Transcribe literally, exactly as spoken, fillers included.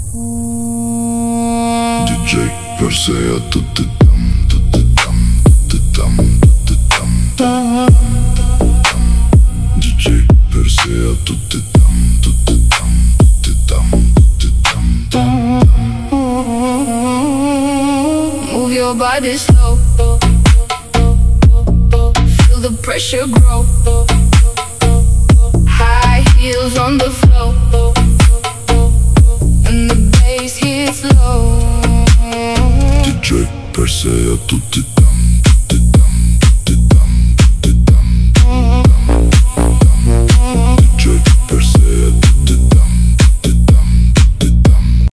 D J per sé a tutti tam, tutti tam, tutti tam, tutti tam, tam. D J per sé a tutti tam, tutti tam, tutti tam, tutti tam, tam. Move your body slow, feel the pressure grow. High heels on the floor, and the bass hits low. D J per sé a tutti